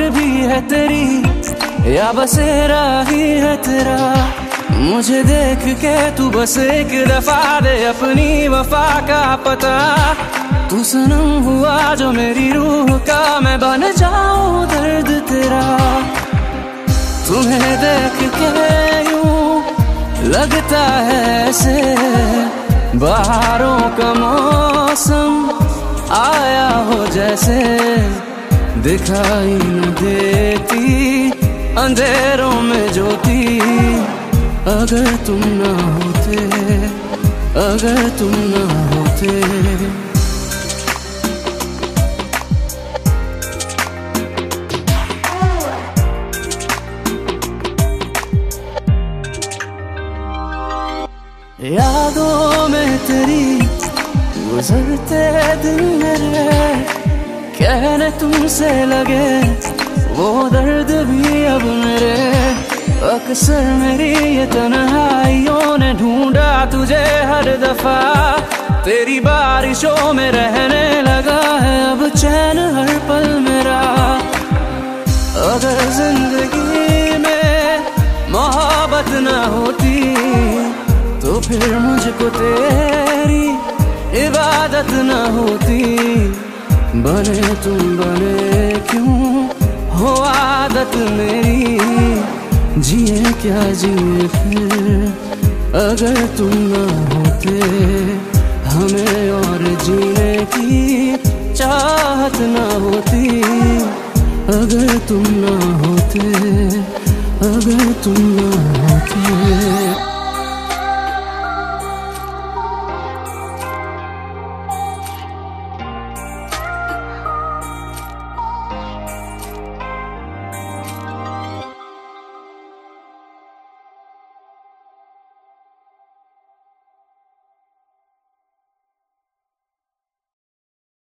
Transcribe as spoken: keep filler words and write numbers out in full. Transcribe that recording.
भी है तेरी या बसेरा ही है तेरा। मुझे देख के तू बस एक दफा दे अपनी वफा का पता। तू सनम हुआ जो मेरी रूह का, मैं बन जाऊं दर्द तेरा। तुम्हें देख के यूं लगता है ऐसे बहारों का मौसम आया हो जैसे, दिखाई न देती अंधेरों में ज्योति। अगर तुम ना होते, अगर तुम ना होते। यादों में तेरी गुजरते दिन मेरे, कहने तुमसे लगे वो दर्द भी अब मेरे। अक्सर मेरी ये तन्हाइयों ने ढूंढा तुझे हर दफा, तेरी बारिशों में रहने लगा है अब चैन हर पल मेरा। अगर जिंदगी में मोहब्बत न होती तो फिर मुझको तेरी इबादत न होती। बने तुम बने क्यों हो आदत मेरी, जिए क्या जिए फिर अगर तुम ना होते। हमें और जीने की चाहत ना होती अगर तुम ना होते, अगर तुम ना होते।